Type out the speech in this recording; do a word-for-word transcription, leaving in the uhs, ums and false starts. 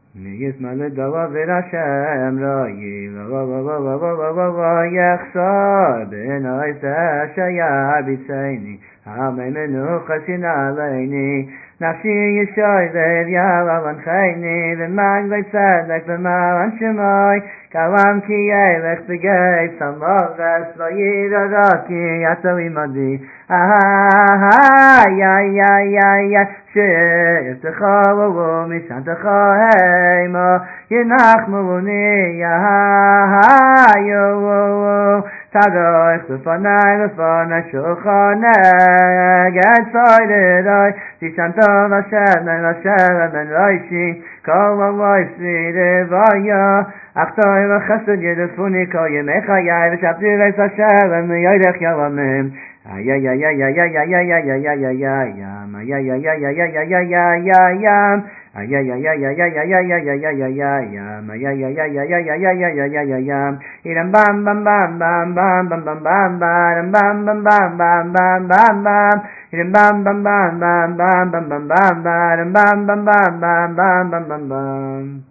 מישמע לדבר השם רואי יחסר בעיני תשיה ביצעני עמי מנוחס ינעלני נפשי ישויב יעלן חייני ומגלי צדק ומען שמוי כלם כי ילך בגי סמוכס ויררקי יצא עמדי איי איי איי איי שירתך ומשענתך הימה ינחמוני איי תדרך לפני לפני שולחני גד סוידרי תשענתו לשם לשם מן ראשי כל המויסי לביה אך תוי לחסד ידפוני כל ימי חיי ושבתי לס השלם ידך ילמם ay ay ay ay ay ay ay ay ay ay ay ay ay yam ay ay ay ay ay ay ay ay ay yam ay ay ay ay ay ay ay ay ay ay ay ay yam ay ay ay ay ay ay ay ay ay ay ay yam iram bam bam bam bam bam bam bam bam bam bam bam bam bam bam bam bam iram bam bam bam bam bam bam bam bam bam bam bam bam bam bam bam bam bam